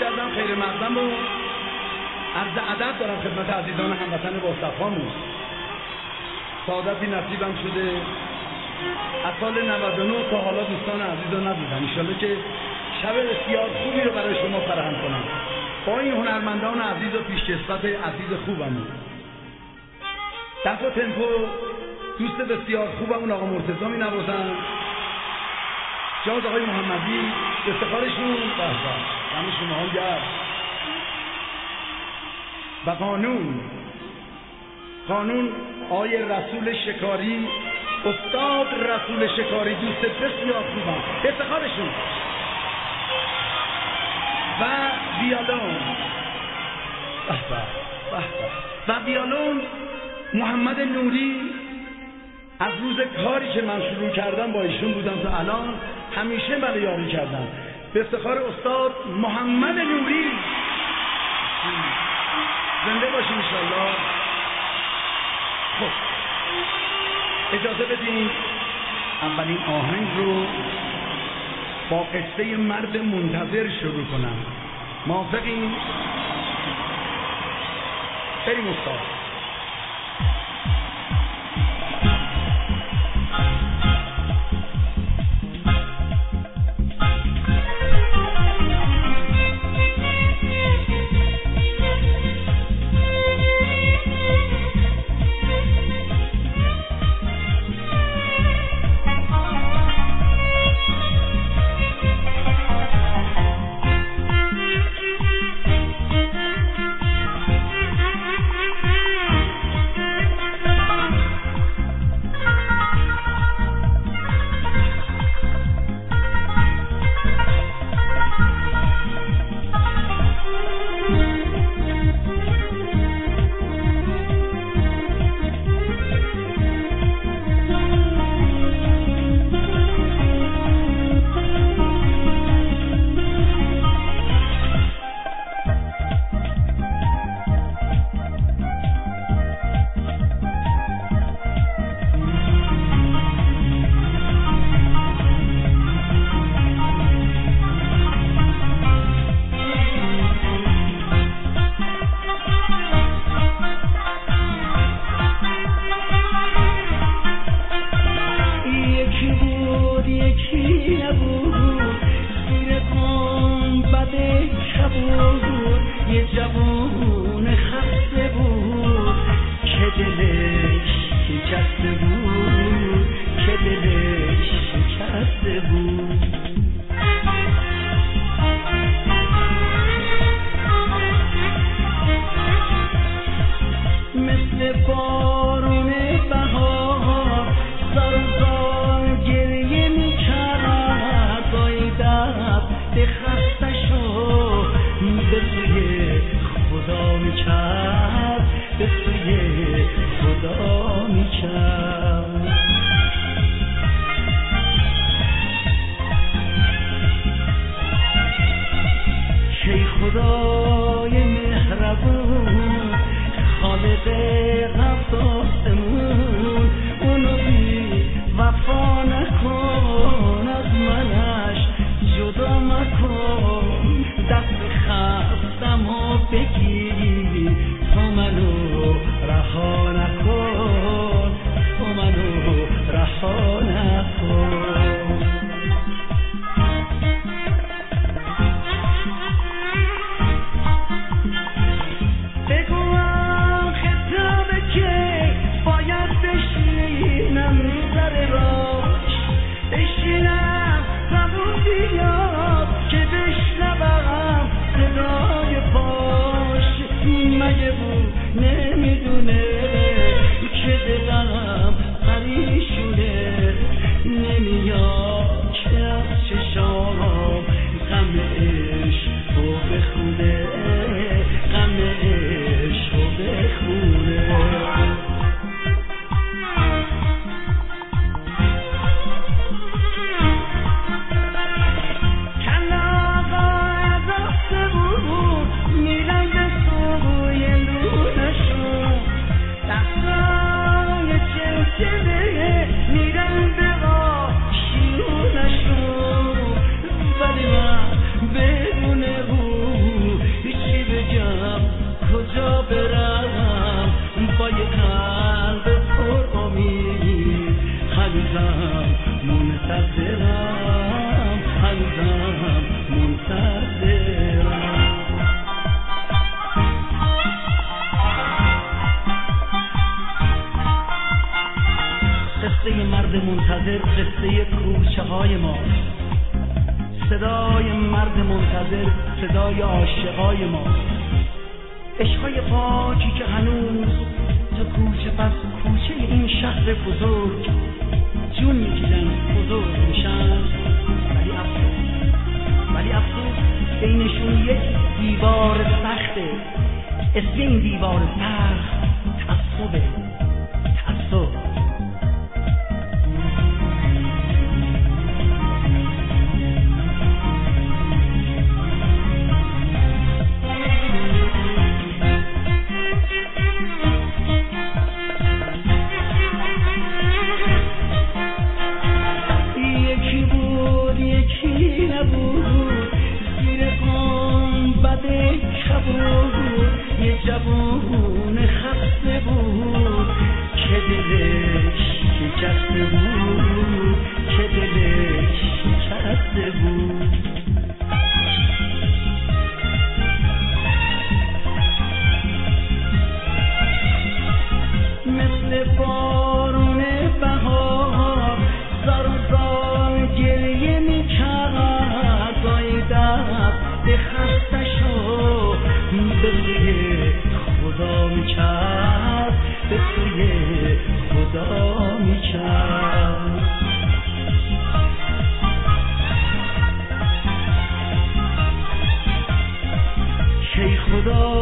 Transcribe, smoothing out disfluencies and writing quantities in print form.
کردم خیر مقدم رو عرض ادب دارم خدمت عزیزان هموطن با صفامون. سعادتی نصیبم شده از سال 99 تا حالا دوستان عزیز رو ندیدم. انشالله که شب بسیار خوبی رو برای شما فراهم کنم با این هنرمندان عزیز و پیشکسوت عزیز خوبمون. دست و تمپو دوست بسیار خوبمون آقا مرتضی می نوازن، جاز آقای محمدی، افتخارشون همه شما هم گرد و قانون آقای رسول شکاری، استاد رسول شکاری، دوست بسیار خوبم، افتخارشون و ویالون و ویالون محمد نوری. از روز کاری که من شروع کردم با ایشون بودم تا الان همیشه من یاری کردم. به افتخار استاد محمد نوری زنده باشین انشالله. خب اجازه بدین اولین آهنگ رو با قصه مرد منتظر شروع کنم. موافقین؟ بریم استاد. قصه کوچه های ما، صدای مرد منتظر، صدای عاشقای ما، عشقای پاکی که هنوز تا کوچه پس کوچه این شهر بزرگ جون میگیرن، بزرگ میشن. ولی افسوس بینشون یک دیوار سخته. اسم این دیوار سخت تعصبه. تعصب. یکی بود یکی نبود، زیر قام بده کبود، یه جوون خسته بود که دلش شکسته بود، که دلش شکسته بود. مثل بارون بهار زار و زار گریه میکرد، گاهی دست خستشو به سوی خدا میکرد، به سوی خدا میکرد. کی خدا